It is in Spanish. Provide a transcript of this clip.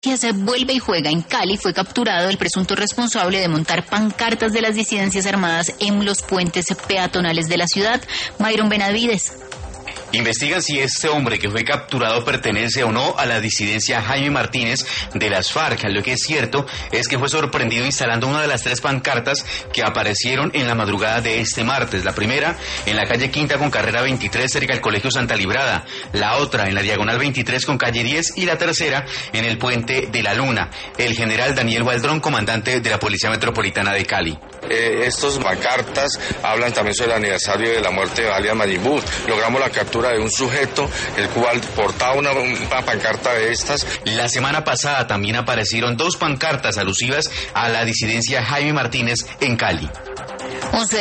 Se vuelve y juega en Cali, fue capturado el presunto responsable de montar pancartas de las disidencias armadas en los puentes peatonales de la ciudad. Mayron Benavides. Investigan si este hombre que fue capturado pertenece o no a la disidencia Jaime Martínez de las FARC. Lo que es cierto es que fue sorprendido instalando una de las 3 pancartas que aparecieron en la madrugada de este martes. La primera en la calle Quinta con carrera 23 cerca del Colegio Santa Librada, la otra en la diagonal 23 con calle 10 y la tercera en el puente de la Luna. El general Daniel Waldrón, comandante de la Policía Metropolitana de Cali. Estos pancartas hablan también sobre el aniversario de la muerte de alias Majin Buu. Logramos la captura de un sujeto el cual portaba una pancarta de estas. La semana pasada también aparecieron 2 pancartas alusivas a la disidencia Jaime Martínez en Cali.